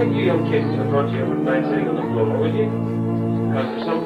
think you young kids in front of you wouldn't mind sitting on the floor, would you? Because there's some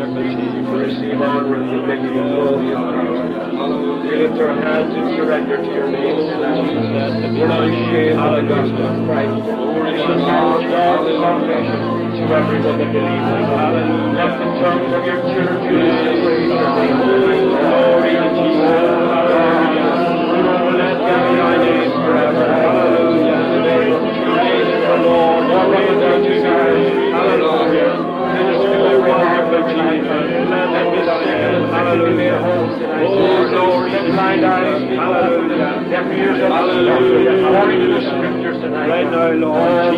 Wonderful Jesus. Receive honor and dignity and glory and power. We lift our hands in surrender to your name, Jesus. We're not ashamed of the gospel of Christ. It's the knowledge of the salvation to everyone that believes in God. Let the tongues of your children praise your name. Glory to Jesus. Hallelujah. Let thy name forever. Hallelujah. In the name of Jesus, the Lord. Hallelujah. Minister to every heart, Lord Jesus. Let me sing. Hallelujah. Oh, glory. Let blind eyes be opened. Deaf ears hallelujah. According to the scriptures tonight. Right now, Lord.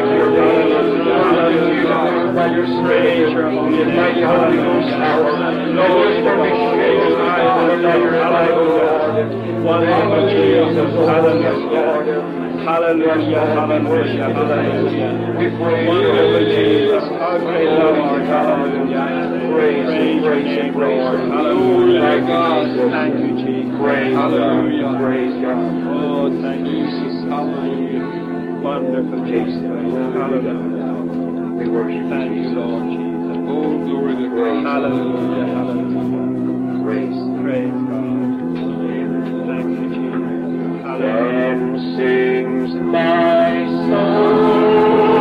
Hallelujah. By your spirit, your mighty Holy Ghost power. Lord, for me shake alive and let your life, Lord. One name of Jesus. Hallelujah. Hallelujah. Hallelujah. Hallelujah. We praise you, Jesus. How great thou art. Hallelujah. Praise, praise, praise. Hallelujah. Thank God. Thank you, Jesus. Praise Hallelujah. God. Praise God. Oh, thank you, Jesus. Hallelujah. Wonderful Jesus. Hallelujah. We worship you. Thank you, Lord Jesus. Oh, glory to God. Hallelujah. Hallelujah. Praise God. Thank you, Jesus. Hallelujah. Then sings my soul.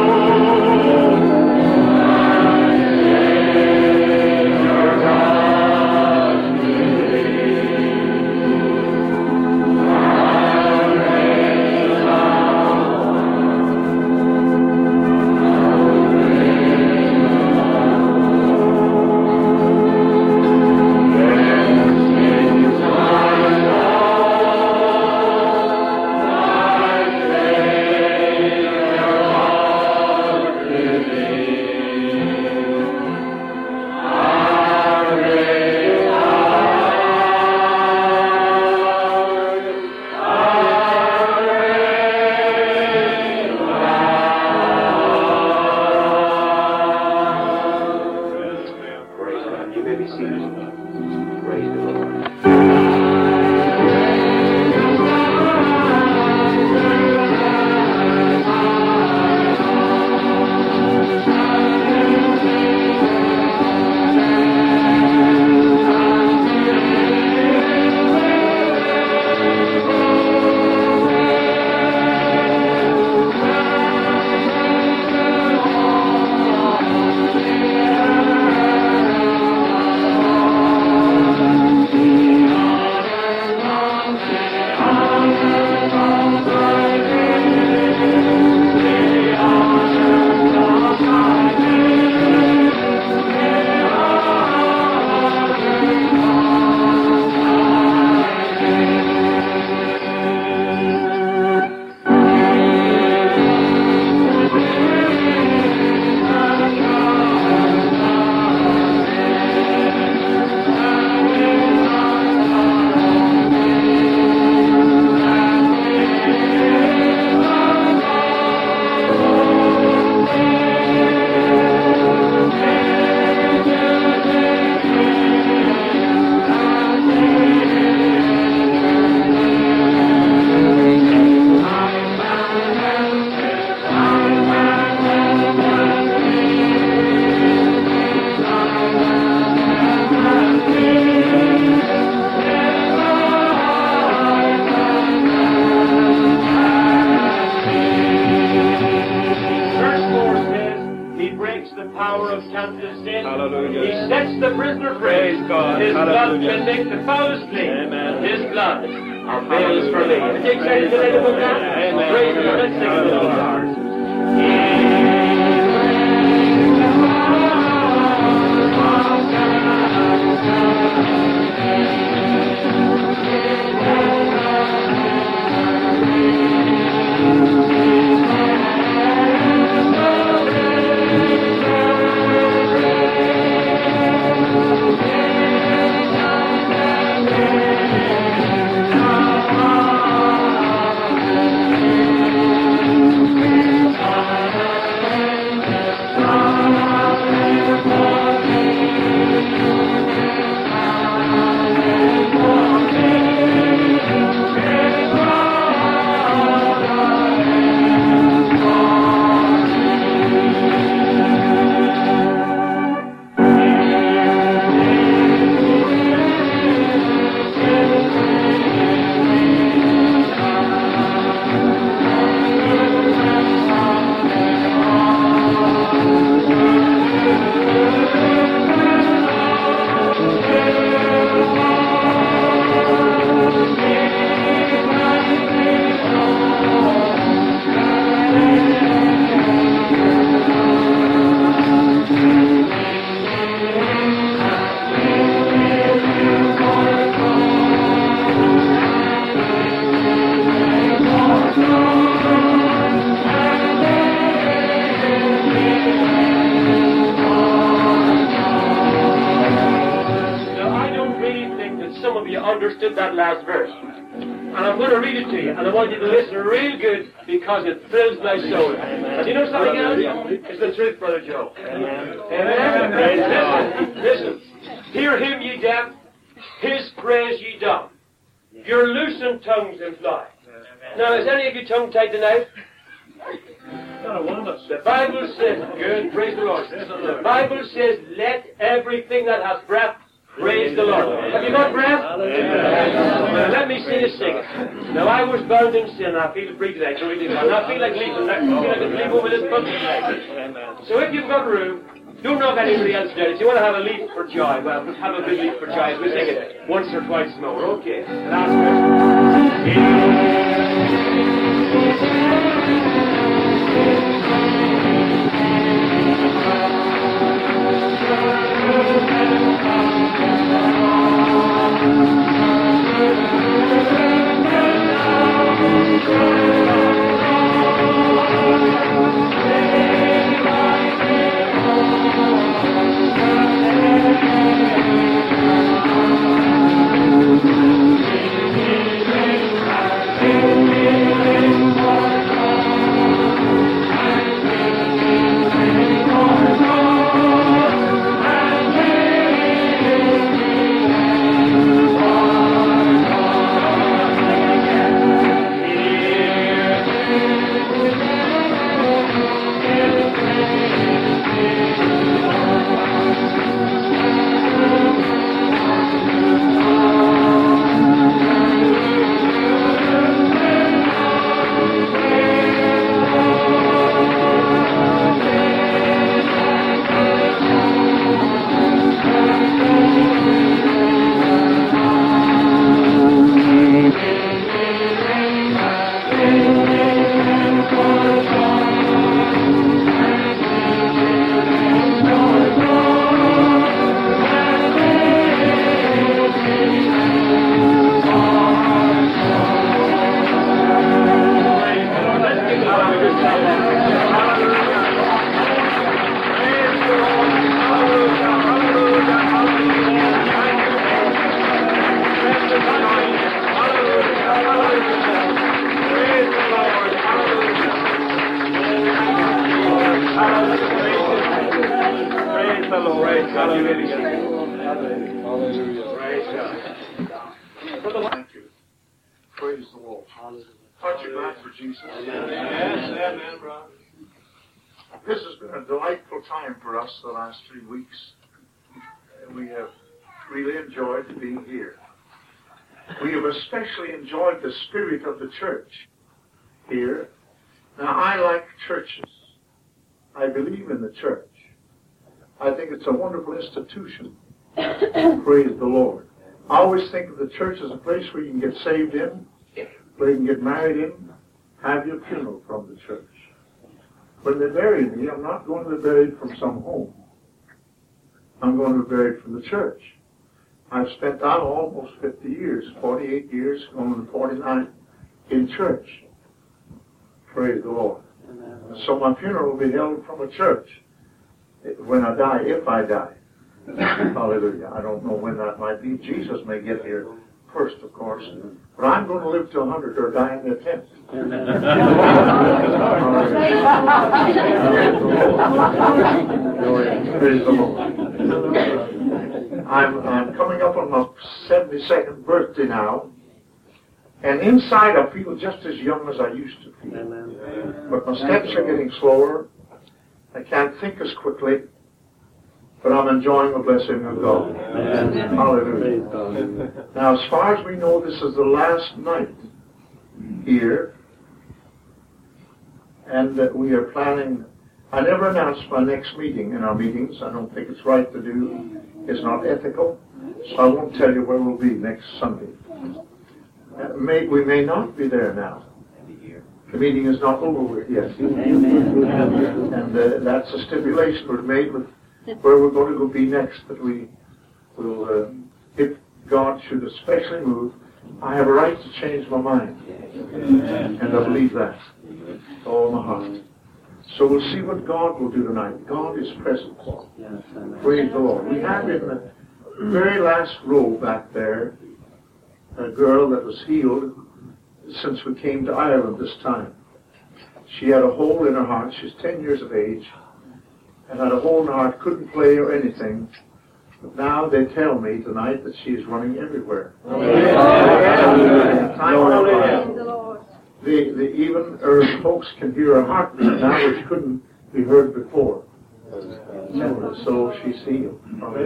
understood that last verse. And I'm going to read it to you, and I want you to listen real good because it thrills my soul. And you know something else? It's the truth, Brother Joe. Amen. Listen. Hear him, ye deaf. His praise ye dumb. Your loosened tongues and fly. Now, is any of you tongue-tied tonight? The Bible says, good, praise the Lord. The Bible says, let everything that has breath praise the Lord. Have you got breath? Now, let me see you sing it. Now, I was bound in sin. I feel free today. So we do. And I feel like leaving. I feel like I can leave over this book tonight. So if you've got room, don't knock anybody else down. If you want to have a leap for joy, well, have a big leap for joy as we sing it once or twice more. Okay. Last verse. This has been a delightful time for us the last 3 weeks. We have really enjoyed being here. We have especially enjoyed the spirit of the church here. Now, I like churches. I believe in the church. I think it's a wonderful institution. Praise the Lord. I always think of the church as a place where you can get saved in, where you can get married in, have your funeral from the church. When they bury me, I'm not going to be buried from some home. I'm going to be buried from the church. I've spent out almost 50 years, 48 years, going to 49 in church. Praise the Lord. Amen. So my funeral will be held from a church when I die, if I die. Hallelujah. I don't know when that might be. Jesus may get here first, of course. But I'm going to live to 100 or die in the tent. Praise the Lord. I'm coming up on my 72nd birthday now. And inside I feel just as young as I used to feel. But my steps are getting slower. I can't think as quickly. But I'm enjoying the blessing of God. Amen. Hallelujah. Now, as far as we know, this is the last night here. And we are planning. I never announce my next meeting in our meetings. I don't think it's right to do. It's not ethical. So I won't tell you where we'll be next Sunday. We may not be there now. The meeting is not over yet. And that's a stipulation we've made with where we're going to go be next, that we will, if God should especially move, I have a right to change my mind. And I believe that with all my heart. So we'll see what God will do tonight. God is present. Praise the Lord. We have in the very last row back there a girl that was healed since we came to Ireland this time. She had a hole in her heart. She's 10 years of age and had a hole in her heart, couldn't play or anything. But now they tell me tonight that she is running everywhere. Even her folks can hear her heartbeat now, which couldn't be heard before. So she's healed.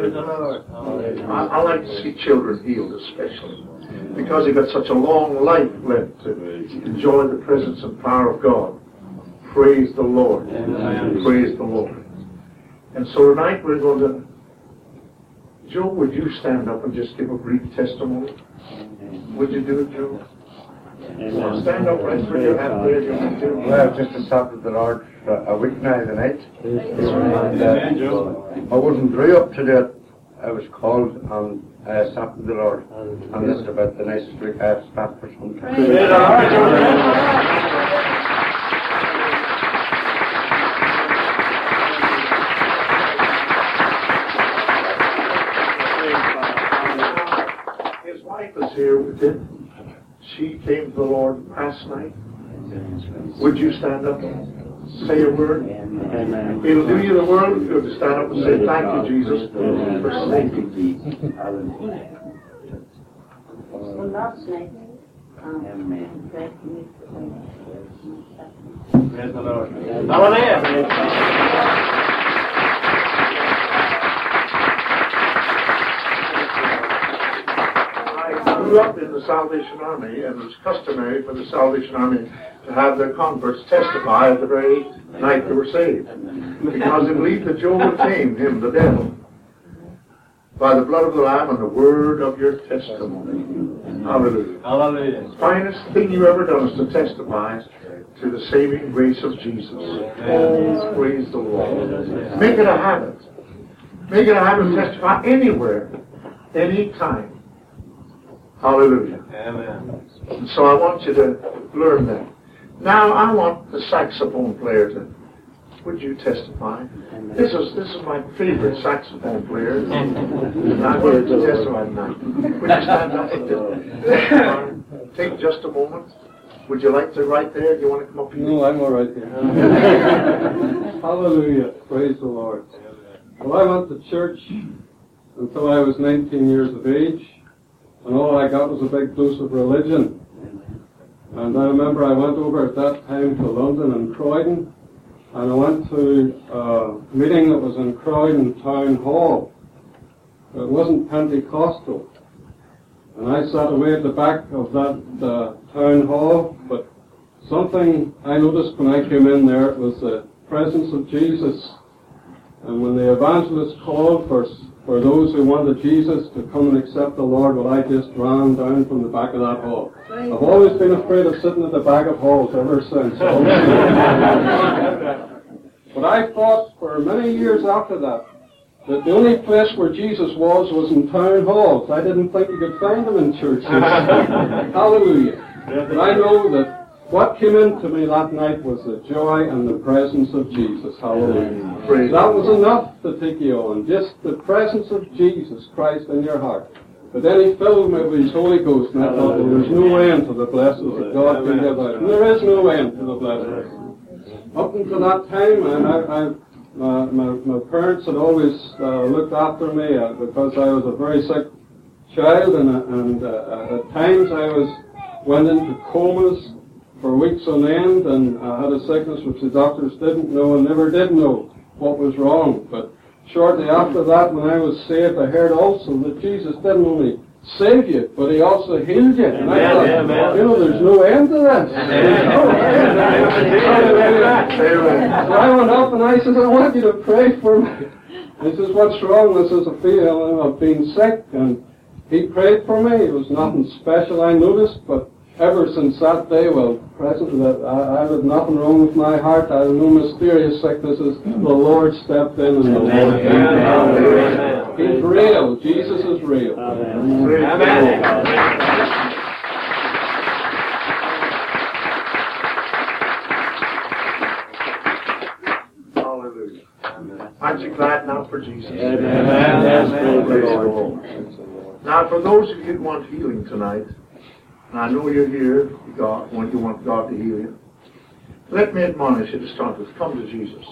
I like to see children healed, especially because they've got such a long life left to enjoy the presence and power of God. Praise the Lord. Praise the Lord. And so tonight we're going to... Joe, would you stand up and just give a brief testimony? Would you do it, Joe? Stand up right where you're at, where you want to. Well, just on top of the Lord a week now the night. And I wasn't very up to that. I was called on top of the Lord. And this is about the nicest week I've spent for some time. His wife is here with him. She came to the Lord last night. Would you stand up and say a word? Amen. It'll do you the world good to stand up and say, thank you, Jesus, for saving me. Praise the Lord. Hallelujah. I grew up in the Salvation Army, and it was customary for the Salvation Army to have their converts testify the very night they were saved. Because they believed that Job overcame him, the devil, by the blood of the Lamb and the word of your testimony. Hallelujah. Hallelujah. The finest thing you ever done is to testify to the saving grace of Jesus. Oh, praise the Lord. Make it a habit. Make it a habit to testify anywhere, anytime. Hallelujah. Amen. And so I want you to learn that. Now I want the saxophone player to, would you testify? This is my favorite saxophone player. And I'm going to testify tonight. Would you stand up and take just a moment? Would you like to right there? Do you want to come up here? No, I'm all right here. Hallelujah. Praise the Lord. Well, I went to church until I was 19 years of age, and all I got was a big dose of religion. And I remember I went over at that time to London and Croydon, and I went to a meeting that was in Croydon Town Hall. It wasn't Pentecostal. And I sat away at the back of that town hall, but something I noticed when I came in there was the presence of Jesus. And when the evangelist called for those who wanted Jesus to come and accept the Lord, well, I just ran down from the back of that hall. I've always been afraid of sitting at the back of halls ever since. But I thought for many years after that the only place where Jesus was in town halls. I didn't think you could find him in churches. Hallelujah. But I know that what came into me that night was the joy and the presence of Jesus. Hallelujah. That was enough to take you on. Just the presence of Jesus Christ in your heart. But then he filled me with his Holy Ghost, and I thought, well, there's no end to the blessings that God can give out. And there is no end to the blessings. Up until that time, and my parents had always looked after me because I was a very sick child, and at times I went into comas for weeks on end, and I had a sickness which the doctors didn't know and never did know what was wrong. But shortly after that, when I was saved, I heard also that Jesus didn't only save you, but he also healed you. And I thought, you know, there's no end to this. There's no end. So I went up and I said, I want you to pray for me. He says, what's wrong? I says, I feel I've been sick. And he prayed for me. It was nothing special I noticed, but ever since that day, well, presently, I had nothing wrong with my heart. I had no mysterious sicknesses. The Lord stepped in and the Lord came down. He's real. Jesus is real. Amen. Hallelujah. Aren't you glad now for Jesus? Amen. Now, for those of you who want healing tonight, And I know you're here, God, when you want God to heal you. Let me admonish you to start with, come to Jesus.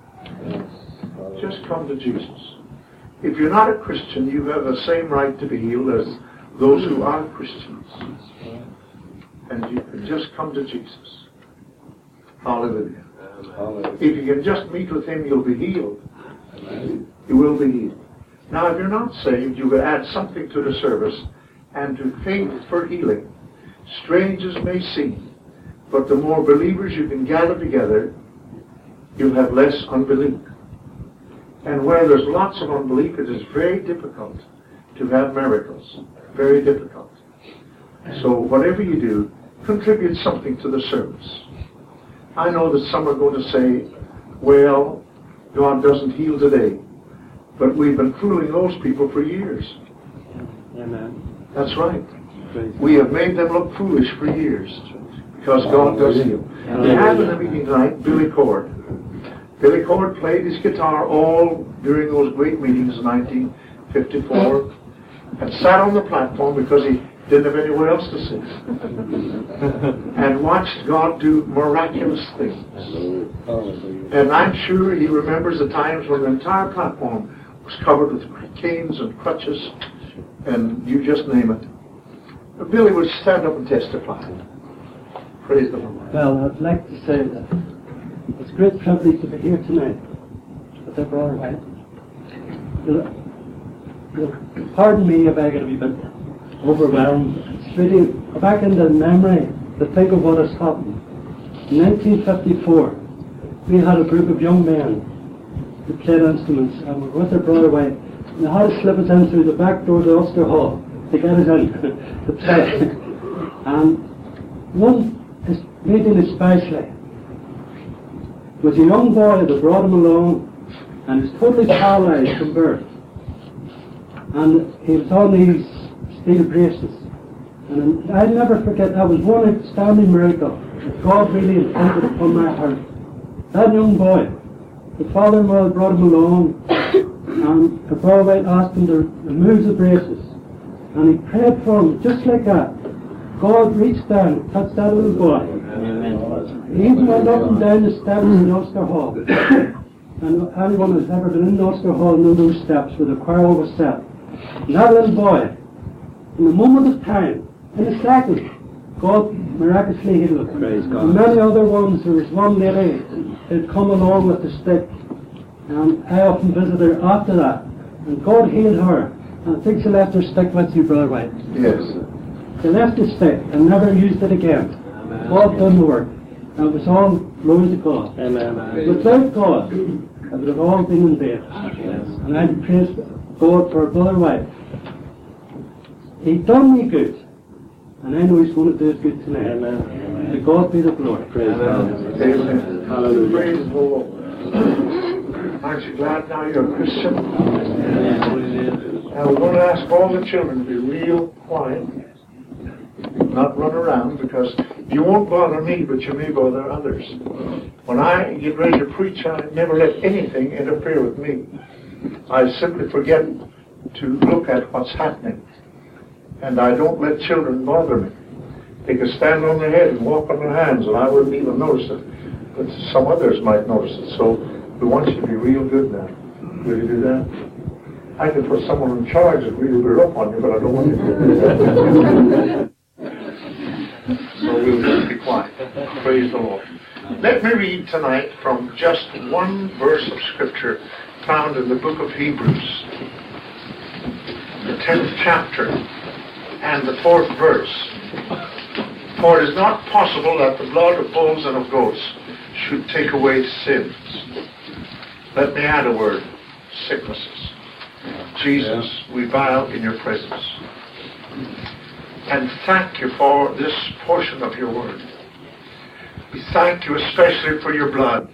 Just come to Jesus. If you're not a Christian, you have the same right to be healed as those who are Christians. And you can just come to Jesus. Hallelujah. If you can just meet with Him, you'll be healed. You will be healed. Now, if you're not saved, you will add something to the service and to faith for healing. Strange as may seem, but the more believers you can gather together, you'll have less unbelief. And where there's lots of unbelief, it is very difficult to have miracles. Very difficult. So whatever you do, contribute something to the service. I know that some are going to say, well, God doesn't heal today. But we've been fooling those people for years. Amen. That's right. We have made them look foolish for years because God does heal. We have in the meeting tonight Billy Cord. Billy Cord played his guitar all during those great meetings in 1954 and sat on the platform because he didn't have anywhere else to sit and watched God do miraculous things. And I'm sure he remembers the times when the entire platform was covered with canes and crutches and you just name it. But Billy would stand up and testify. Praise the Lord. Well, I'd like to say that it's a great privilege to be here tonight with our brother White. You'll pardon me if I get a wee bit overwhelmed. It's really back into memory to think of what has happened. In 1954, we had a group of young men who played instruments and we were with our brother White. And they had to slip us in through the back door of the Ulster Hall to get us in to play. And one meeting especially was a young boy that brought him along and he was totally paralyzed from birth. And he was on these steel braces. And I'll never forget, that was one outstanding miracle that God really imprinted upon my heart. That young boy, the father and mother brought him along and the brother White asked him to remove the braces. And he prayed for him just like that. God reached down and touched that little boy. He even went up and down the steps in Ulster Hall. And anyone who's ever been in Ulster Hall knows those steps where the choir was set. And that little boy, in a moment of time, in a second, God miraculously healed him. Praise God. And many other ones, there was one lady who'd come along with the stick. And I often visited her after that. And God healed her. And I think she left her stick with you, Brother White. Yes. They left the stick and never used it again. Amen. God done the work. And it was all glory to God. Amen. Without God, it would have all been in vain. And I praise God for Brother White. He done me good. And I know He's going to do it good tonight. Amen. To God be the glory. Praise God. Amen. Hallelujah. Praise the Lord. Aren't you glad now you're a Christian? Now we're going to ask all the children to be real quiet. Not run around, because you won't bother me, but you may bother others. When I get ready to preach, I never let anything interfere with me. I simply forget to look at what's happening. And I don't let children bother me. They can stand on their head and walk on their hands, and I wouldn't even notice it. But some others might notice it. So we want you to be real good now. Will you do that? I can put someone in charge and really bear up on you, but I don't want you to do that. So we'll just be quiet. Praise the Lord. Let me read tonight from just one verse of Scripture found in the book of Hebrews, the 10th chapter and the 4th verse. For it is not possible that the blood of bulls and of goats should take away sins. Let me add a word, sicknesses. Jesus, we bow in your presence. And thank you for this portion of your word. We thank you especially for your blood.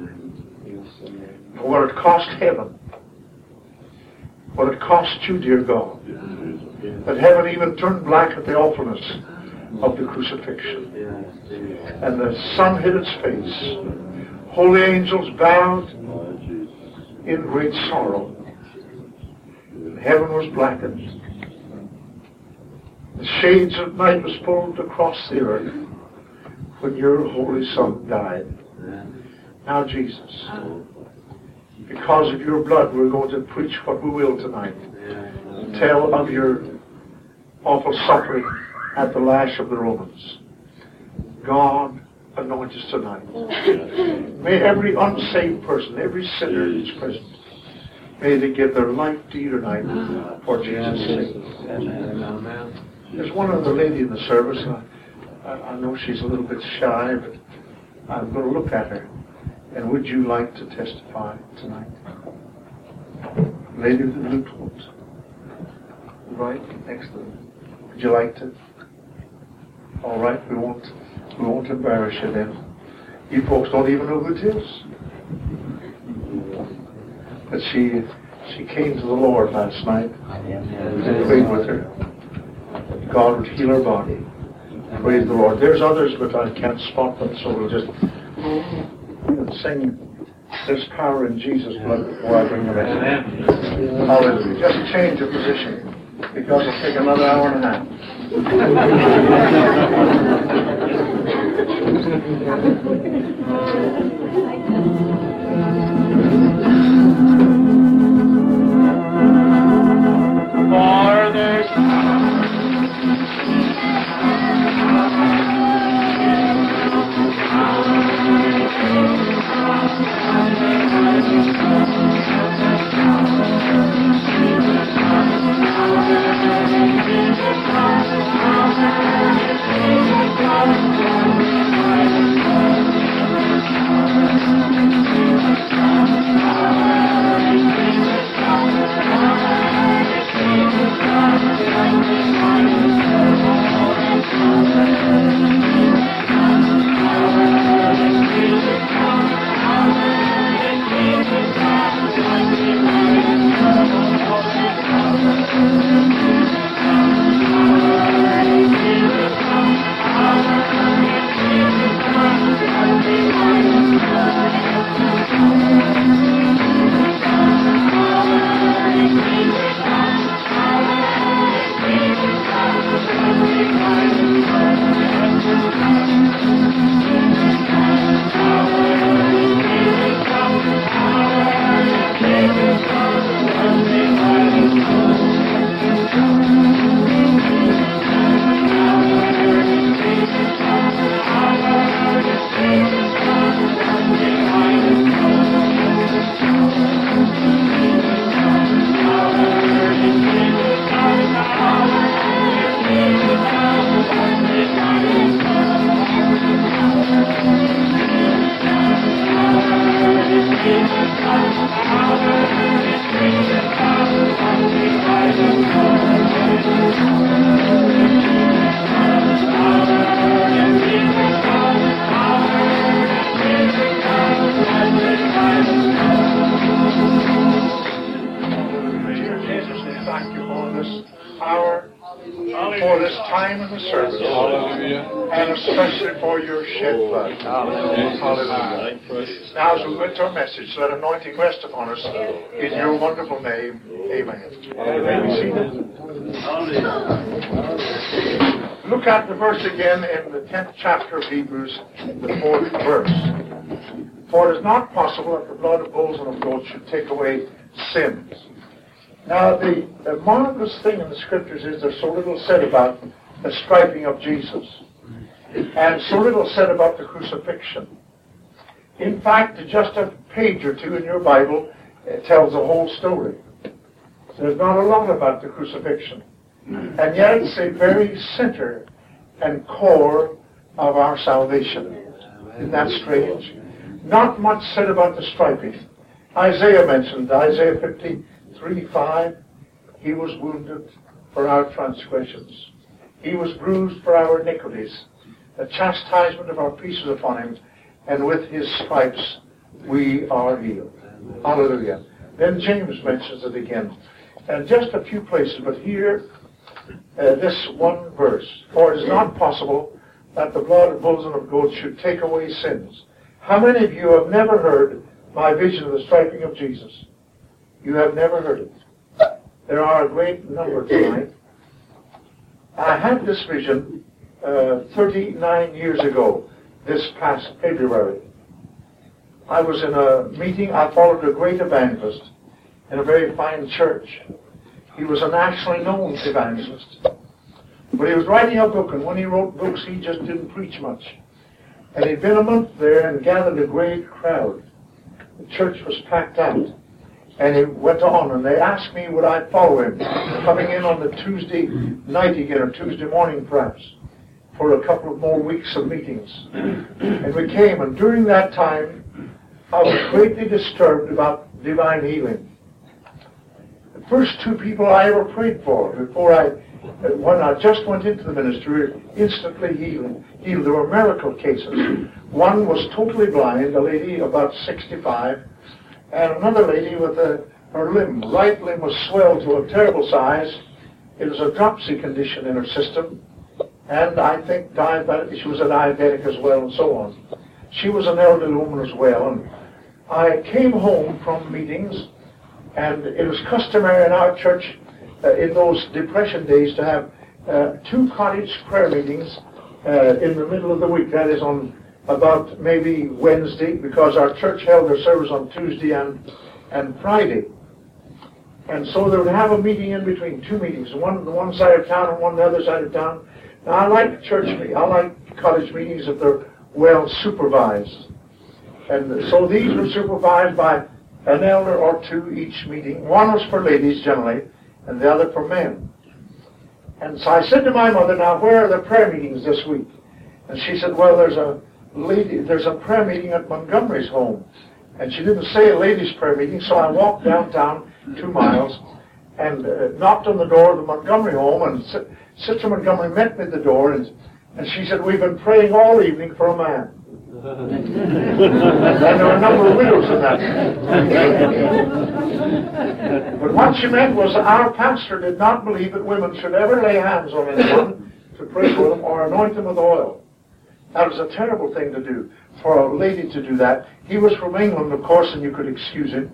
For what it cost heaven. What it cost you, dear God. That heaven even turned black at the awfulness of the crucifixion. And the sun hid its face. Holy angels bowed in great sorrow. And heaven was blackened. The shades of night was pulled across the earth when your Holy Son died. Now, Jesus, because of your blood, we're going to preach what we will tonight. Tell of your awful suffering at the lash of the Romans. God, anoint us tonight. May every unsaved person, every sinner that's present, may they give their life to you tonight for Jesus' sake. There's one other lady in the service. I know she's a little bit shy, but I'm going to look at her. And would you like to testify tonight? Lady with the blue clothes. Right next to them. Would you like to? All right, we won't embarrass you then. You folks don't even know who it is. But she came to the Lord last night and prayed with her. God would heal her body. Praise the Lord. There's others, but I can't spot them, so we'll just sing "There's Power in Jesus' Blood" before I bring them in. Hallelujah. Just change your position, because it'll take another hour and a half. For there's for this time in the service. Hallelujah. And especially for your shed blood. Hallelujah. Hallelujah. Now as we go into our message, let anointing rest upon us in your wonderful name. Amen. Look at the verse again in the 10th chapter of Hebrews, the 4th verse. For it is not possible that the blood of bulls and of goats should take away sins. Now, the marvelous thing in the Scriptures is there's so little said about the striping of Jesus, and so little said about the crucifixion. In fact, just a page or two in your Bible tells the whole story. There's not a lot about the crucifixion. And yet it's a very center and core of our salvation. Isn't that strange? Not much said about the striping. Isaiah mentioned, Isaiah 53:5, He was wounded for our transgressions. He was bruised for our iniquities. The chastisement of our peace is upon Him, and with His stripes we are healed. Hallelujah. Then James mentions it again. And just a few places, but here, this one verse. For it is not possible that the blood of bulls and of goats should take away sins. How many of you have never heard my vision of the striping of Jesus? You have never heard it. There are a great number tonight I had this vision 39 years ago, this past February. I was in a meeting. I followed a great evangelist in a very fine church. He was a nationally known evangelist. But he was writing a book, and when he wrote books, he just didn't preach much. And he'd been a month there and gathered a great crowd. The church was packed out. And he went on, and they asked me would I follow him, coming in on the Tuesday night again, or Tuesday morning perhaps, for a couple of more weeks of meetings. And we came, and during that time, I was greatly disturbed about divine healing. The first two people I ever prayed for, when I just went into the ministry, were instantly healed. There were miracle cases. One was totally blind, a lady about 65, and another lady with her right limb was swelled to a terrible size. It was a dropsy condition in her system, and I think she was a diabetic as well, and so on. She was an elderly woman as well, and I came home from meetings, and it was customary in our church in those depression days to have 2 cottage prayer meetings in the middle of the week. That is on about maybe Wednesday, because our church held their service on Tuesday and Friday. And so they would have a meeting in between, 2 meetings, one on one side of town and one on the other side of town. Now, I like church meetings. I like cottage meetings if they're well supervised. And so these were supervised by an elder or 2 each meeting. One was for ladies generally, and the other for men. And so I said to my mother, now where are the prayer meetings this week? And she said, well, there's a prayer meeting at Montgomery's home. And she didn't say a ladies' prayer meeting, so I walked downtown 2 miles and knocked on the door of the Montgomery home, and Sister Montgomery met me at the door, and she said, we've been praying all evening for a man. And there were a number of widows in that. But what she meant was our pastor did not believe that women should ever lay hands on anyone to pray for them or anoint them with oil. That was a terrible thing to do, for a lady to do that. He was from England, of course, and you could excuse him.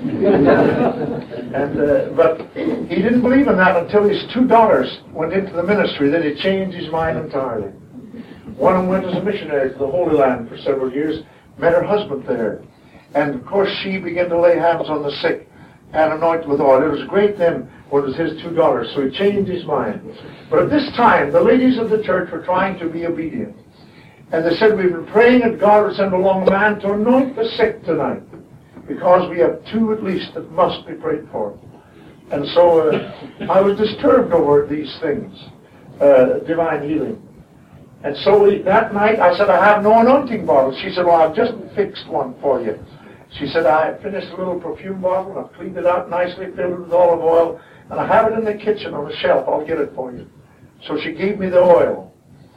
But he didn't believe in that until his 2 daughters went into the ministry. Then he changed his mind entirely. One of them went as a missionary to the Holy Land for several years, met her husband there. And, of course, she began to lay hands on the sick and anoint with oil. It was great then when it was his 2 daughters, so he changed his mind. But at this time, the ladies of the church were trying to be obedient. And they said, we've been praying that God would send along a man to anoint the sick tonight, because we have 2 at least that must be prayed for. And so I was disturbed over these things, divine healing. And so that night I said, I have no anointing bottle. She said, well, I've just fixed one for you. She said, I finished a little perfume bottle, I've cleaned it out nicely, filled it with olive oil, and I have it in the kitchen on the shelf. I'll get it for you. So she gave me the oil.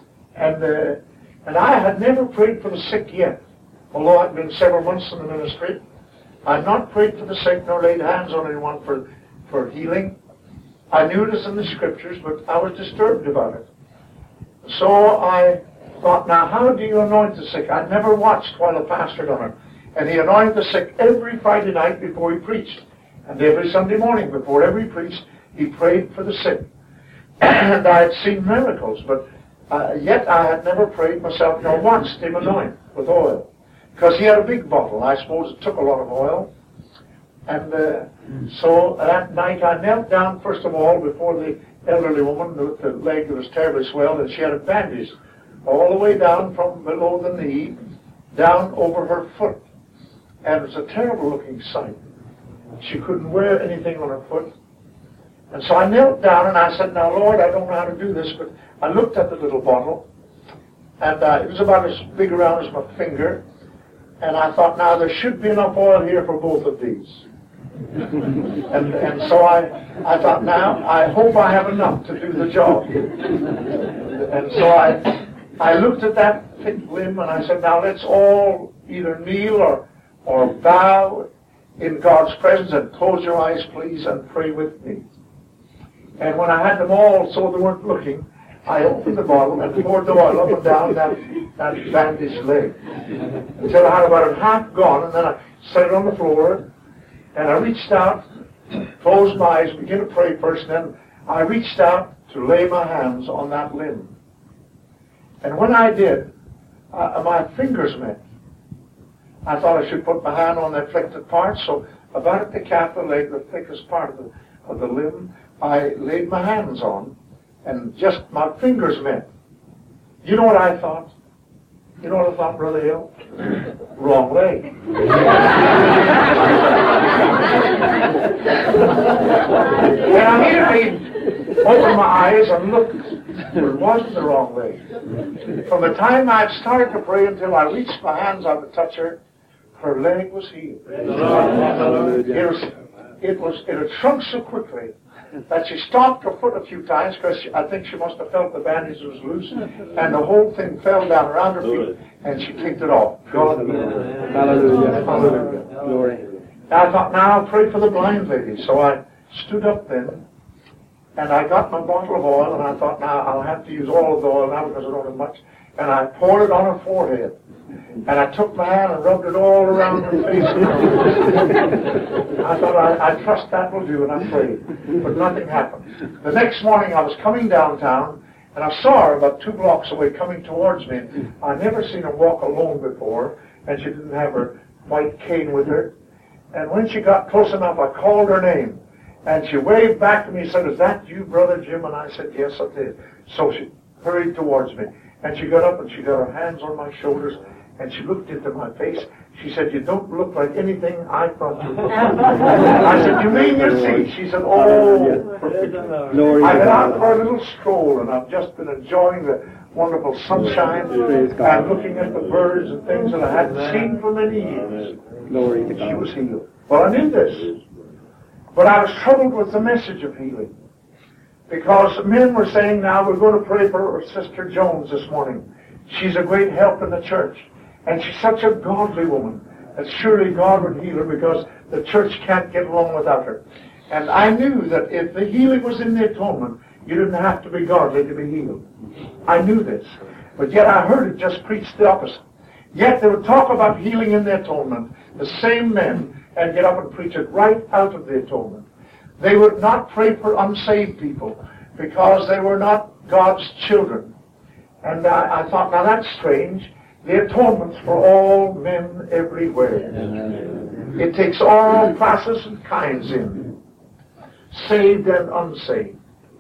And I had never prayed for the sick yet, although I'd been several months in the ministry. I had not prayed for the sick nor laid hands on anyone for healing. I knew it was in the Scriptures, but I was disturbed about it. So I thought, now how do you anoint the sick? I'd never watched while the pastor done it. And he anointed the sick every Friday night before he preached. And every Sunday morning before every preached, he prayed for the sick. And I had seen miracles, but yet I had never prayed myself nor watched him anoint with oil. Because he had a big bottle. I suppose it took a lot of oil. And so that night I knelt down first of all before the elderly woman with the leg that was terribly swelled, and she had a bandage all the way down from below the knee, down over her foot. And it was a terrible looking sight. She couldn't wear anything on her foot. And so I knelt down and I said, now Lord, I don't know how to do this, but I looked at the little bottle, and it was about as big around as my finger, and I thought, now there should be enough oil here for both of these. And so I thought, now I hope I have enough to do the job. And so I looked at that thick limb and I said, now let's all either kneel or bow in God's presence and close your eyes, please, and pray with me. And when I had them all so they weren't looking, I opened the bottle and poured the oil up and down that bandaged leg until I had about it half gone, and then I set it on the floor. And I reached out, closed my eyes, began to pray first, and then I reached out, to lay my hands on that limb. And when I did, my fingers met. I thought I should put my hand on the afflicted part, so about at the calf of the leg, the thickest part of the limb, I laid my hands on, and just my fingers met. You know what I thought? You know what I thought, Brother Hill? Wrong leg. And I immediately opened my eyes and looked, but it wasn't the wrong leg. From the time I started to pray until I reached my hands out to touch her, her leg was healed. It had shrunk so quickly that she stopped her foot a few times because I think she must have felt the bandage was loose, and the whole thing fell down around her feet, and she kicked it off. God, hallelujah, hallelujah, glory. Now I thought, now I'll pray for the blind lady. So I stood up then, and I got my bottle of oil, and I thought, now I'll have to use all of the oil now because I don't have much, and I poured it on her forehead. And I took my hand and rubbed it all around her face. I thought, I trust that will do, and I prayed. But nothing happened. The next morning I was coming downtown, and I saw her about 2 blocks away coming towards me. I'd never seen her walk alone before, and she didn't have her white cane with her. And when she got close enough, I called her name. And she waved back to me and said, "Is that you, Brother Jim?" And I said, "Yes, it is." So she hurried towards me. And she got up and she got her hands on my shoulders and she looked into my face. She said, "You don't look like anything I thought you looked like." I said, "You mean you see?" She said, "Oh, I got out for a little stroll and I've just been enjoying the wonderful sunshine and looking at the birds and things that I hadn't seen for many years." She was healed. Well, I knew this. But I was troubled with the message of healing. Because men were saying, now we're going to pray for Sister Jones this morning. She's a great help in the church. And she's such a godly woman that surely God would heal her because the church can't get along without her. And I knew that if the healing was in the atonement, you didn't have to be godly to be healed. I knew this. But yet I heard it just preached the opposite. Yet they would talk about healing in the atonement, the same men, and get up and preach it right out of the atonement. They would not pray for unsaved people because they were not God's children. And I thought, now that's strange. The atonement's for all men everywhere. It takes all classes and kinds in, saved and unsaved.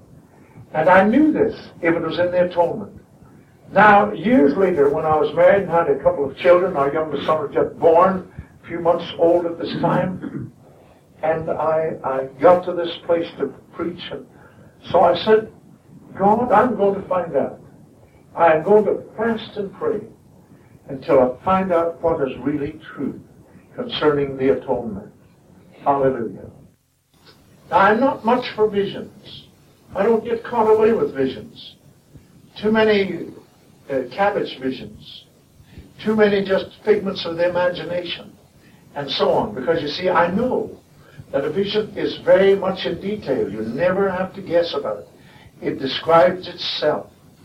And I knew this if it was in the atonement. Now, years later, when I was married and had a couple of children, our youngest son was just born, a few months old at this time, and I got to this place to preach, and so I said, God, I'm going to find out. I'm going to fast and pray until I find out what is really true concerning the atonement. Hallelujah. Now, I'm not much for visions. I don't get caught away with visions. Too many cabbage visions. Too many just figments of the imagination. And so on. Because you see, I know that a vision is very much in detail. You never have to guess about it. It describes itself.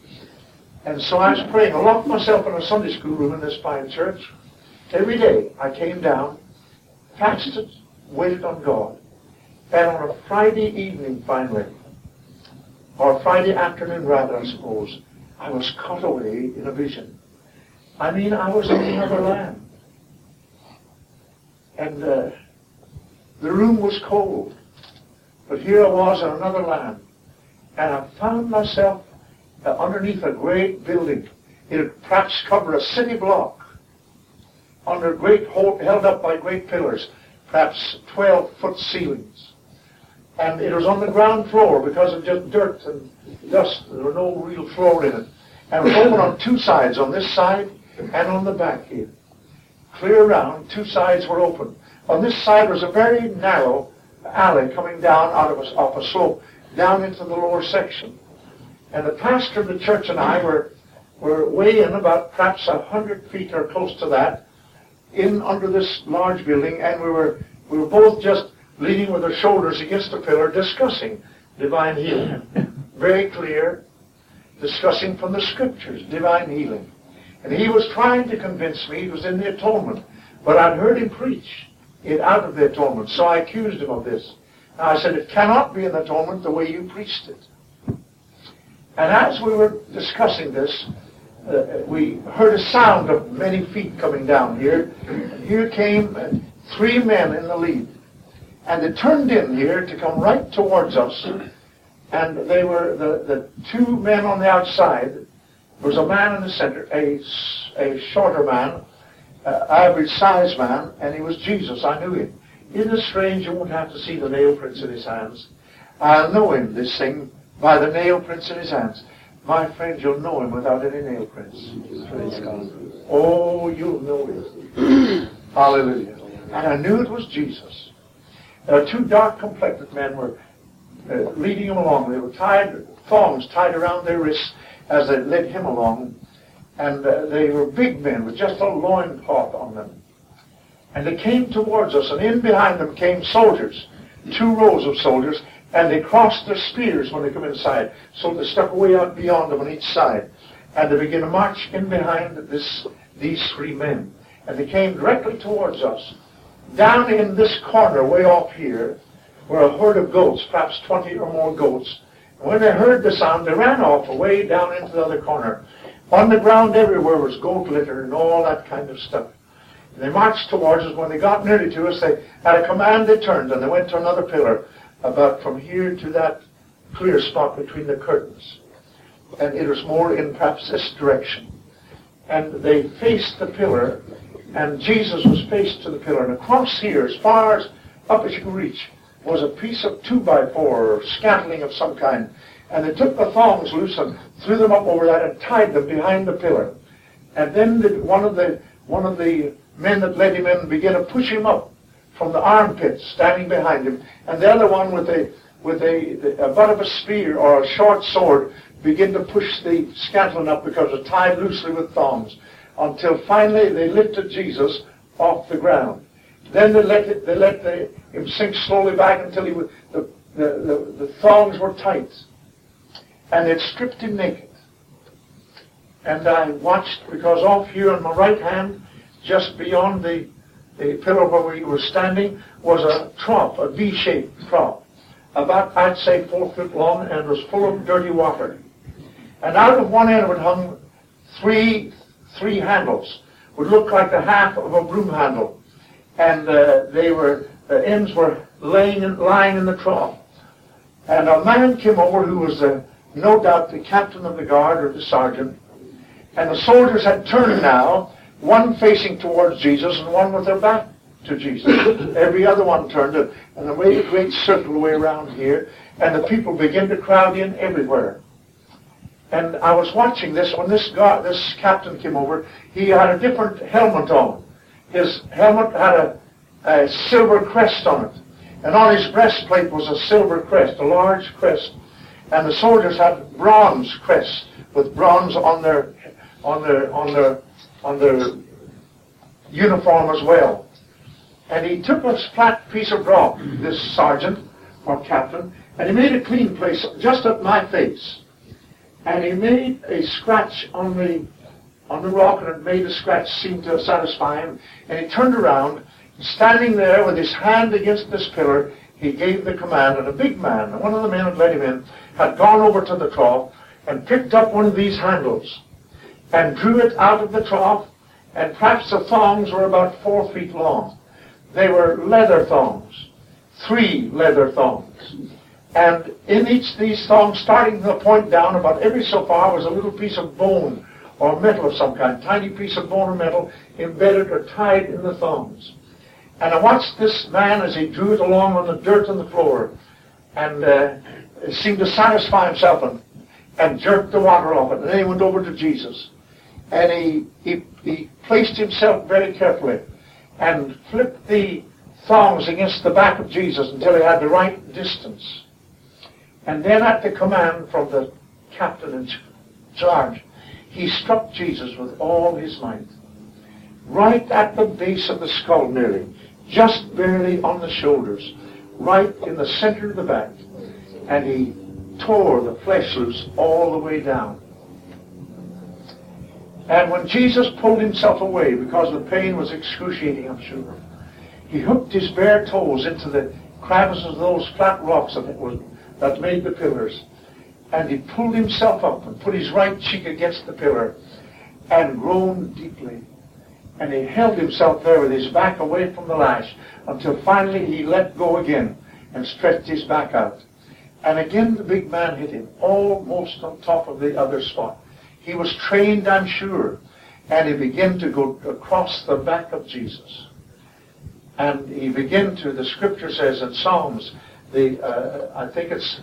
And so I was praying. I locked myself in a Sunday school room in this fine church. Every day I came down, fasted, waited on God. And on a Friday evening finally, or Friday afternoon rather, I suppose, I was caught away in a vision. I mean, I was in another land. And the room was cold. But here I was in another land. And I found myself underneath a great building. It had perhaps covered a city block. Under great, held up by great pillars. Perhaps 12-foot ceilings. And it was on the ground floor because of just dirt and dust. There was no real floor in it. And it was open on two sides, on this side and on the back here. Clear around, two sides were open. On this side was a very narrow alley coming down out of off a slope down into the lower section. And the pastor of the church and I were way in about perhaps 100 feet or close to that, in under this large building, and we were both just leaning with our shoulders against the pillar, discussing divine healing. Very clear, discussing from the scriptures, divine healing. And he was trying to convince me it was in the atonement. But I'd heard him preach it out of the atonement, so I accused him of this. Now I said, it cannot be in the atonement the way you preached it. And as we were discussing this, we heard a sound of many feet coming down here. And here came 3 men in the lead. And they turned in here to come right towards us. And they were the 2 men on the outside. There was a man in the center, a shorter man, average size man, and he was Jesus. I knew him. Isn't it strange? You won't have to see the nail prints in his hands. I'll know him, this thing, by the nail prints in his hands. My friend, you'll know him without any nail prints. Praise God. Oh, you'll know him. Hallelujah. And I knew it was Jesus. 2 dark-complected men were leading him along. They were thongs tied around their wrists as they led him along. And they were big men with just a loincloth on them. And they came towards us, and in behind them came soldiers, 2 rows of soldiers, and they crossed their spears when they come inside. So they stuck way out beyond them on each side. And they began to march in behind these 3 men. And they came directly towards us. Down in this corner, way off here, were a herd of goats, perhaps 20 or more goats. And when they heard the sound, they ran off away down into the other corner. On the ground everywhere was goat litter and all that kind of stuff. And they marched towards us. When they got nearly to us, they at a command they turned and they went to another pillar, about from here to that clear spot between the curtains. And it was more in perhaps this direction. And they faced the pillar, and Jesus was faced to the pillar. And across here, as far as up as you could reach, was a piece of 2x4 or scantling of some kind. And they took the thongs loose and threw them up over that and tied them behind the pillar. And then one of the men that led him in began to push him up from the armpits, standing behind him. And the other one with a butt of a spear or a short sword began to push the scantling up because it was tied loosely with thongs, until finally they lifted Jesus off the ground. Then they let him sink slowly back until the thongs were tight. And it stripped him naked. And I watched, because off here on my right hand, just beyond the pillar where we were standing, was a trough, a V-shaped trough, about, I'd say, 4 foot long, and was full of dirty water. And out of one end of it hung three handles, would look like the half of a broom handle. And the ends were lying in the trough. And a man came over who was no doubt the captain of the guard or the sergeant. And the soldiers had turned now, one facing towards Jesus and one with their back to Jesus. Every other one turned it, and they made a great circle way around here, and the people began to crowd in everywhere. And I was watching this when this captain came over. He had a different helmet on. His helmet had a silver crest on it, and on his breastplate was a silver crest, a large crest. And the soldiers had bronze crests with bronze on their uniform as well. And he took a flat piece of rock, this sergeant or captain, and he made a clean place just at my face. And he made a scratch on the rock, and it made the scratch seem to satisfy him. And he turned around, standing there with his hand against this pillar. He gave the command, and a big man, one of the men that led him in, had gone over to the trough and picked up one of these handles and drew it out of the trough, and perhaps the thongs were about 4 feet long. They were leather thongs, 3 leather thongs. And in each of these thongs, starting from the point down, about every so far was a little piece of bone or metal of some kind, tiny piece of bone or metal embedded or tied in the thongs. And I watched this man as he drew it along on the dirt on the floor, and it seemed to satisfy himself and jerked the water off it. And then he went over to Jesus, and he placed himself very carefully and flipped the thongs against the back of Jesus until he had the right distance. And then at the command from the captain in charge, he struck Jesus with all his might, right at the base of the skull nearly, just barely on the shoulders, right in the center of the back. And he tore the flesh loose all the way down. And when Jesus pulled himself away, because the pain was excruciating, I'm sure, he hooked his bare toes into the crevices of those flat rocks that made the pillars. And he pulled himself up and put his right cheek against the pillar and groaned deeply. And he held himself there with his back away from the lash until finally he let go again and stretched his back out. And again the big man hit him, almost on top of the other spot. He was trained, I'm sure. And he began to go across the back of Jesus. And he began to, the scripture says in Psalms, I think it's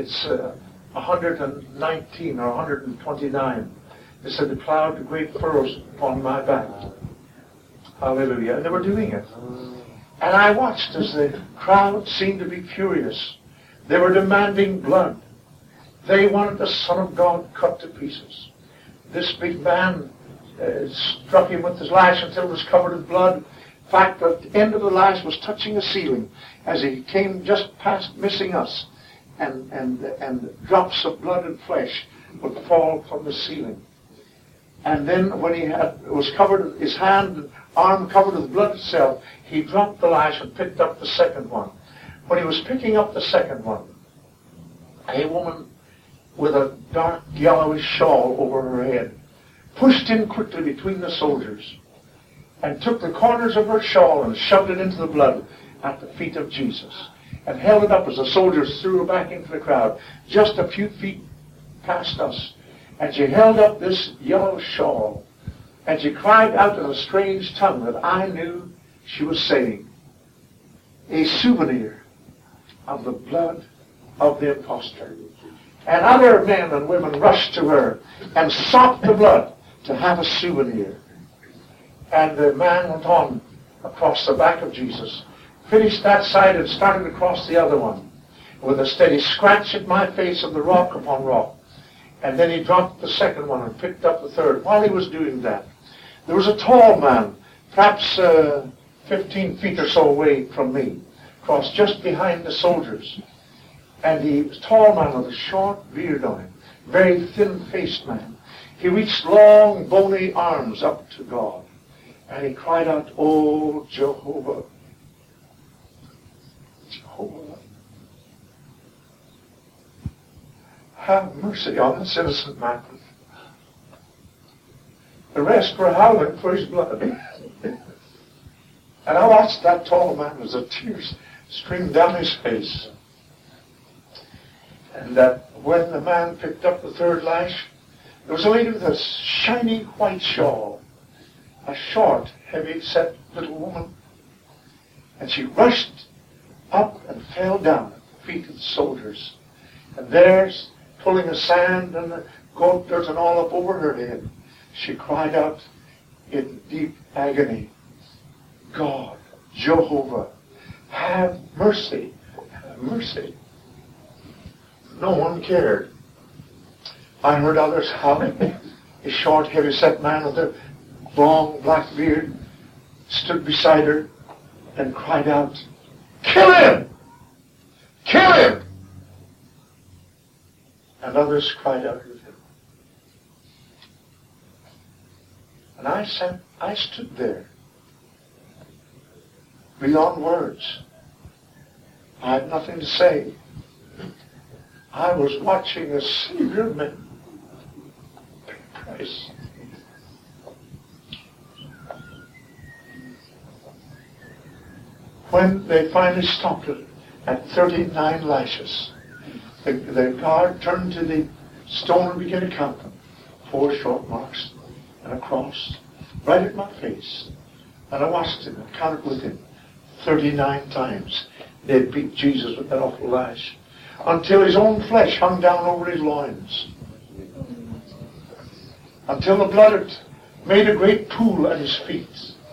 119 or 129. It said, the plowed the great furrows upon my back. Hallelujah. And they were doing it. And I watched as the crowd seemed to be furious. They were demanding blood. They wanted the Son of God cut to pieces. This big man struck him with his lash until it was covered in blood. In fact, the end of the lash was touching the ceiling as he came just past missing us. And drops of blood and flesh would fall from the ceiling. And then when was covered, his hand and arm covered with blood itself, he dropped the lash and picked up the second one. When he was picking up the second one, a woman with a dark yellowish shawl over her head pushed in quickly between the soldiers and took the corners of her shawl and shoved it into the blood at the feet of Jesus and held it up as the soldiers threw her back into the crowd, just a few feet past us. And she held up this yellow shawl, and she cried out in a strange tongue that I knew she was saying, a souvenir of the blood of the impostor. And other men and women rushed to her and sought the blood to have a souvenir. And the man went on across the back of Jesus, finished that side and started across the other one with a steady scratch at my face of the rock upon rock. And then he dropped the second one and picked up the third. While he was doing that, there was a tall man, perhaps 15 feet or so away from me, crossed just behind the soldiers. And he was a tall man with a short beard on him, very thin-faced man. He reached long, bony arms up to God. And he cried out, "Oh, Jehovah, Jehovah, have mercy on this innocent man." The rest were howling for his blood. And I watched that tall man as the tears streamed down his face. And when the man picked up the third lash, there was a lady with a shiny white shawl, a short, heavy-set little woman. And she rushed up and fell down at the feet of the soldiers. And there's, pulling the sand and the goat dirt and all up over her head, she cried out in deep agony, "God, Jehovah, have mercy, have mercy." No one cared. I heard others howling. A short, heavy-set man with a long black beard stood beside her and cried out, "Kill him! Kill him!" And others cried out with him. And I stood there, beyond words. I had nothing to say. I was watching a Savior of men pay a price. When they finally stopped it at 39 lashes, the guard turned to the stone and began to count them. 4 short marks and a cross right at my face. And I watched him and counted with him 39 times. They had beat Jesus with that awful lash until his own flesh hung down over his loins. Until the blood had made a great pool at his feet.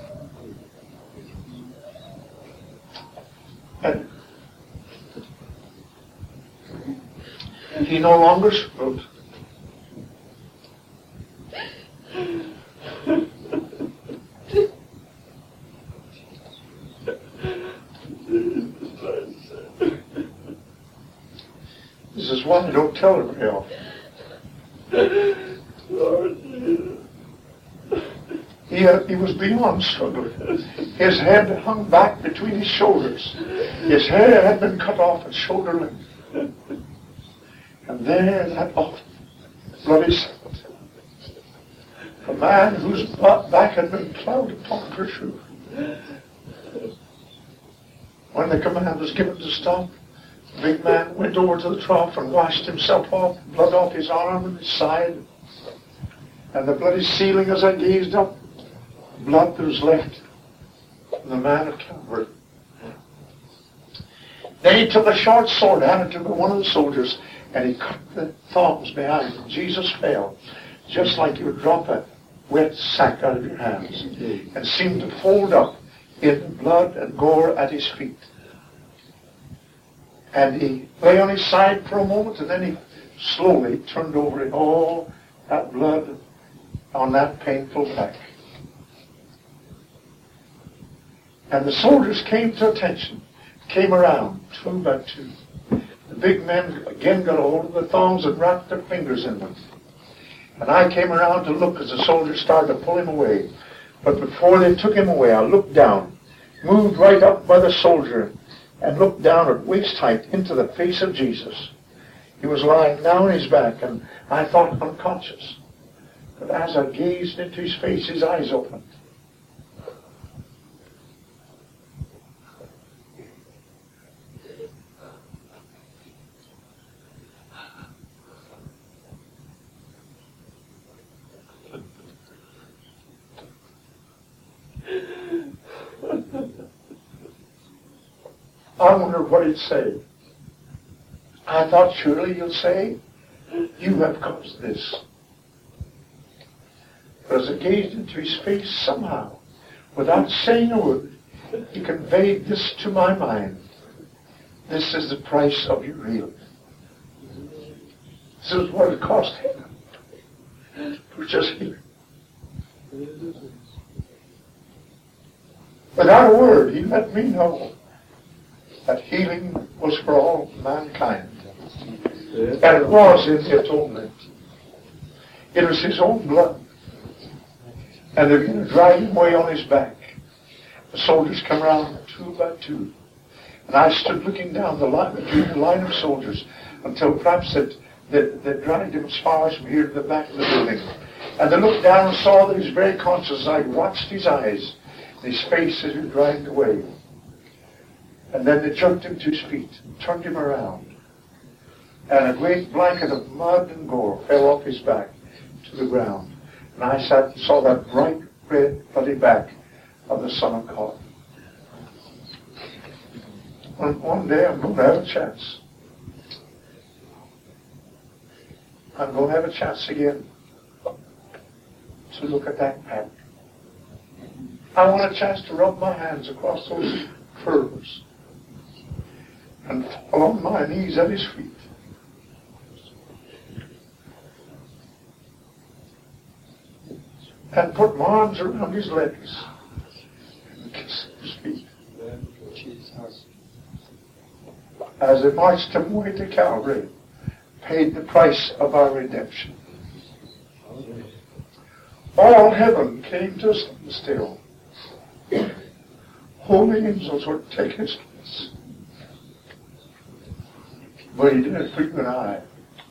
And he no longer struggled. This is one I don't tell her very often. He was beyond struggling. His head hung back between his shoulders. His hair had been cut off at shoulder length. And there that bloody saint, a man whose back had been plowed upon for sure. When the command was given to stop, the big man went over to the trough and washed himself off, blood off his arm and his side. And the bloody ceiling, as I gazed up, blood that was left from the man at Calvary. Then he took a short sword, handed to one of the soldiers, and he cut the thongs behind him. Jesus fell, just like you would drop a wet sack out of your hands, and seemed to fold up in the blood and gore at his feet. And he lay on his side for a moment, and then he slowly turned over in all that blood on that painful back. And the soldiers came to attention, came around, 2 by 2. The big men again got a hold of the thongs and wrapped their fingers in them. And I came around to look as the soldiers started to pull him away. But before they took him away, I looked down, moved right up by the soldier, and looked down at waist height into the face of Jesus. He was lying down on his back, and I thought unconscious. But as I gazed into his face, his eyes opened. I wonder what he'd say. I thought, surely he'll say, you have caused this. But as I gazed into his face, somehow, without saying a word, he conveyed this to my mind. This is the price of your healing. This is what it cost him for just healing. Without a word, he let me know that healing was for all mankind. And it was in the atonement. It was his own blood. And they're going to drag him away on his back. The soldiers come around 2 by 2. And I stood looking down the line, between the line of soldiers, until perhaps they dragged him as far as from here to the back of the building. And they looked down and saw that he was very conscious. I watched his eyes, and his face as he was dragged away. And then they jerked him to his feet and turned him around. And a great blanket of mud and gore fell off his back to the ground. And I sat and saw that bright red bloody back of the Son of God. One day I'm going to have a chance. I'm going to have a chance again to look at that back. I want a chance to rub my hands across those furrows and fall on my knees at his feet. And put my arms around his legs and kiss his feet. As they marched him away to Calvary, paid the price of our redemption. All heaven came to a standstill. Holy angels were taking his place. But he did it for you and I.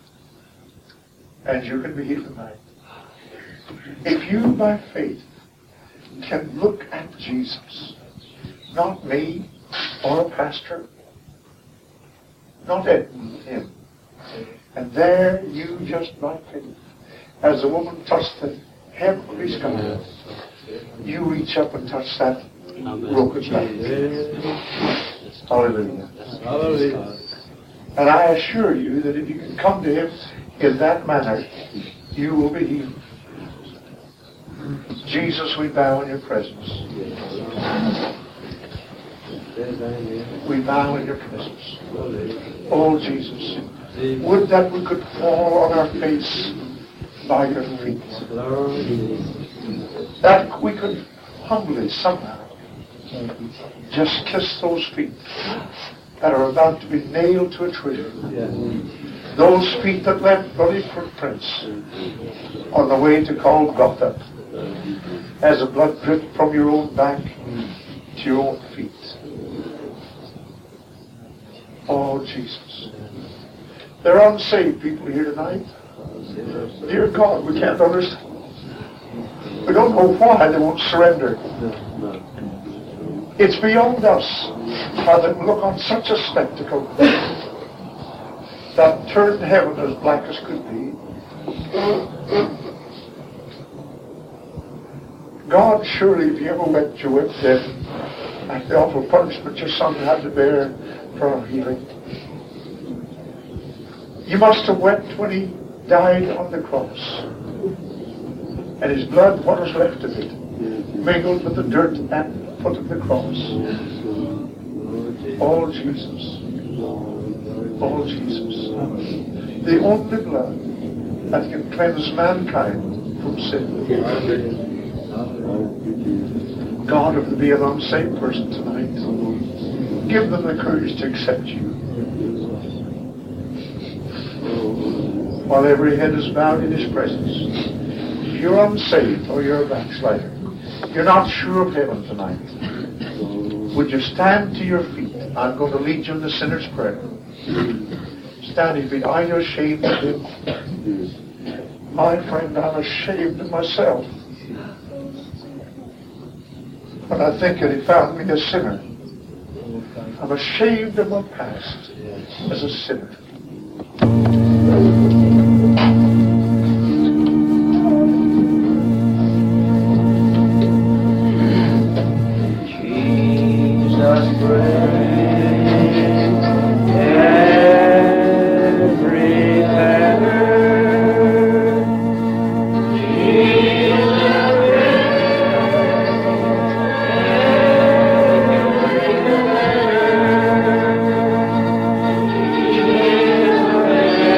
And you can be healed tonight. If you, by faith, can look at Jesus, not me or a pastor, not Edmund, him, and there you just by faith, as the woman touched the hem of his garment, you reach up and touch that broken back. Hallelujah. Hallelujah. And I assure you that if you can come to him in that manner, you will be healed. Jesus, we bow in your presence. We bow in your presence. Oh, Jesus, would that we could fall on our face by your feet. That we could humbly somehow just kiss those feet that are about to be nailed to a tree. Those feet that left bloody footprints on the way to Golgotha, as the blood dripped from your own back to your own feet. Oh, Jesus, There are unsaved people here tonight. Dear God, we can't understand. We don't know why they won't surrender. It's beyond us how they look on such a spectacle that turned heaven as black as could be. God, surely, if you ever wept, you wept then at the awful punishment your Son had to bear for our healing. You must have wept when He died on the cross. And His blood, what was left of it, mingled with the dirt at the foot of the cross. All Jesus. All Jesus. The only blood that can cleanse mankind from sin. God, if there be an unsaved person tonight, give them the courage to accept You. While every head is bowed in His presence, if you're unsaved or you're a backslider, you're not sure of heaven tonight, would you stand to your feet? I'm going to lead you in the sinner's prayer. Stand to your feet. Are you ashamed of Him? My friend, I'm ashamed of myself. When I think that He found me a sinner, I'm ashamed of my past as a sinner. Jesus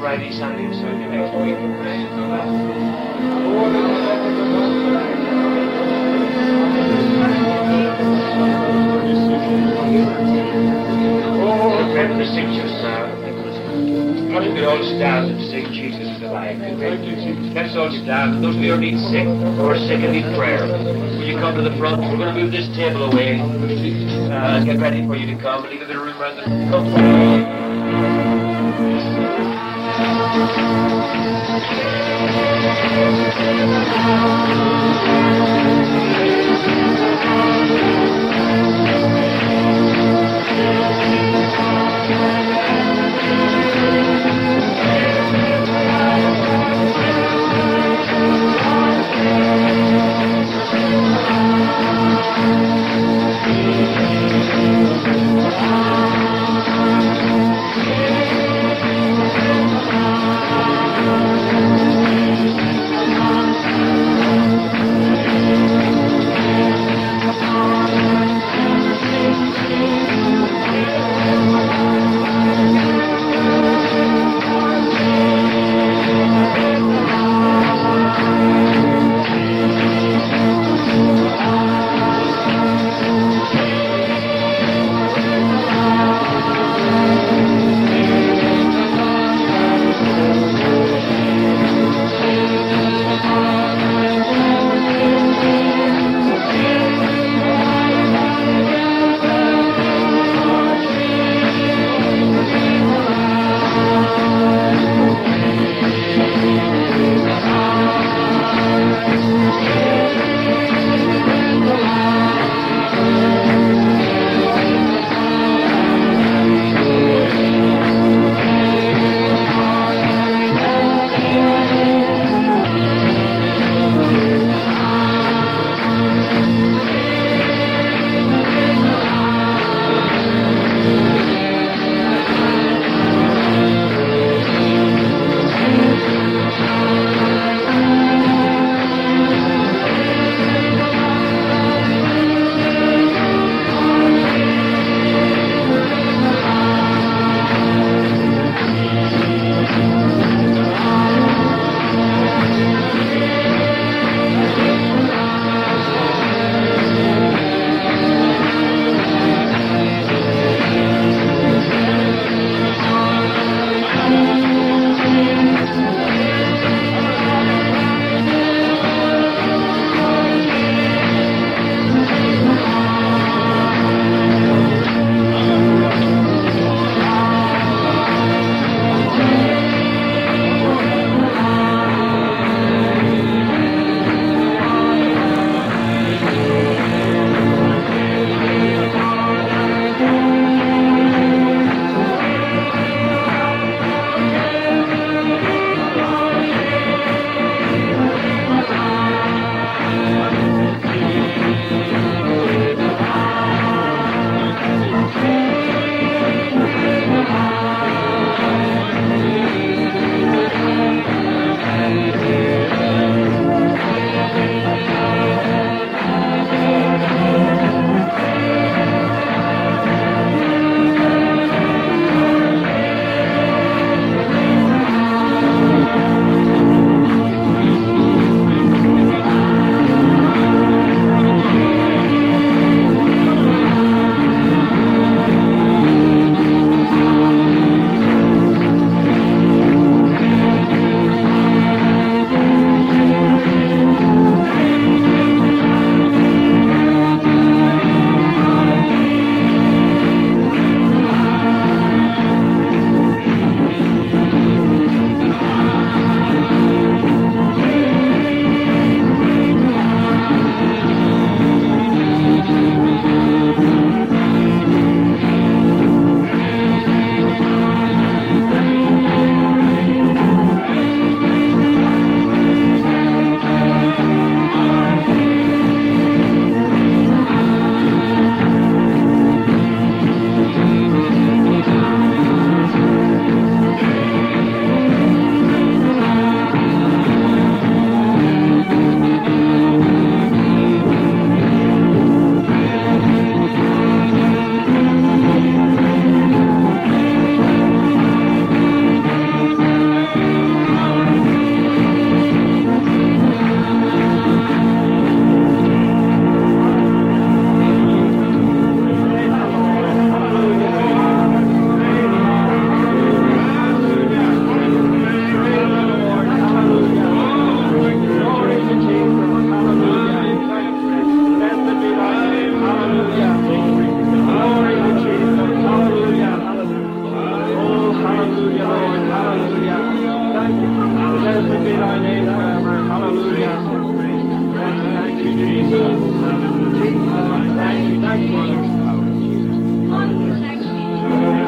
Friday, Saturday, and Sunday next week. Remember the singers, why don't we all stand and sing Jesus is alive? Let's all stand. Those of you who need sick or are sick and need prayer, will you come to the front? We're going to move this table away and get ready for you to come. Leave a bit of room around the name forever. Hallelujah. Thank you, Jesus. Thank you, Father.